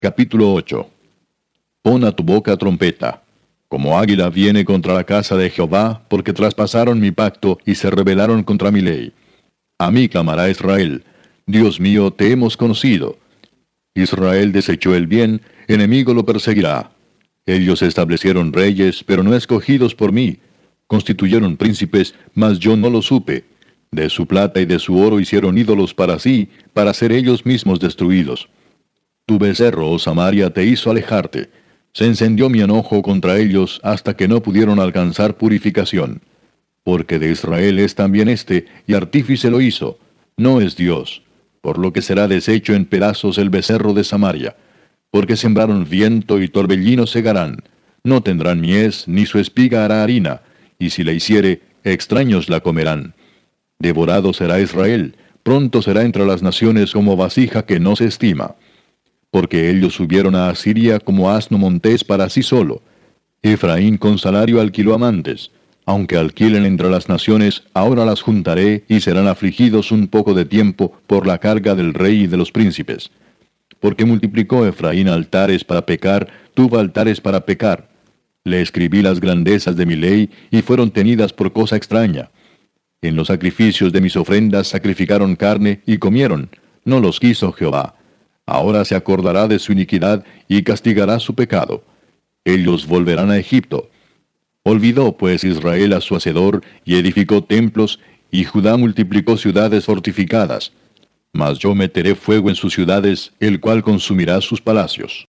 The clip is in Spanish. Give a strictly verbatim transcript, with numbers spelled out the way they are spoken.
Capítulo ocho. Pon a tu boca trompeta. Como águila viene contra la casa de Jehová, porque traspasaron mi pacto y se rebelaron contra mi ley. A mí clamará Israel: Dios mío, te hemos conocido. Israel desechó el bien, enemigo lo perseguirá. Ellos establecieron reyes, pero no escogidos por mí. Constituyeron príncipes, mas yo no lo supe. De su plata y de su oro hicieron ídolos para sí, para ser ellos mismos destruidos. Tu becerro, oh Samaria, te hizo alejarte. Se encendió mi enojo contra ellos hasta que no pudieron alcanzar purificación. Porque de Israel es también este, y artífice lo hizo. No es Dios. Por lo que será deshecho en pedazos el becerro de Samaria. Porque sembraron viento y torbellino segarán. No tendrán mies, ni su espiga hará harina, y si la hiciere, extraños la comerán. Devorado será Israel, pronto será entre las naciones como vasija que no se estima. Porque ellos subieron a Asiria como asno montés para sí solo. Efraín con salario alquiló amantes. Aunque alquilen entre las naciones, ahora las juntaré y serán afligidos un poco de tiempo por la carga del rey y de los príncipes. Porque multiplicó Efraín altares para pecar, tuvo altares para pecar. Le escribí las grandezas de mi ley y fueron tenidas por cosa extraña. En los sacrificios de mis ofrendas sacrificaron carne y comieron. No los quiso Jehová. Ahora se acordará de su iniquidad y castigará su pecado. Ellos volverán a Egipto. Olvidó pues Israel a su hacedor y edificó templos, y Judá multiplicó ciudades fortificadas. Mas yo meteré fuego en sus ciudades, el cual consumirá sus palacios.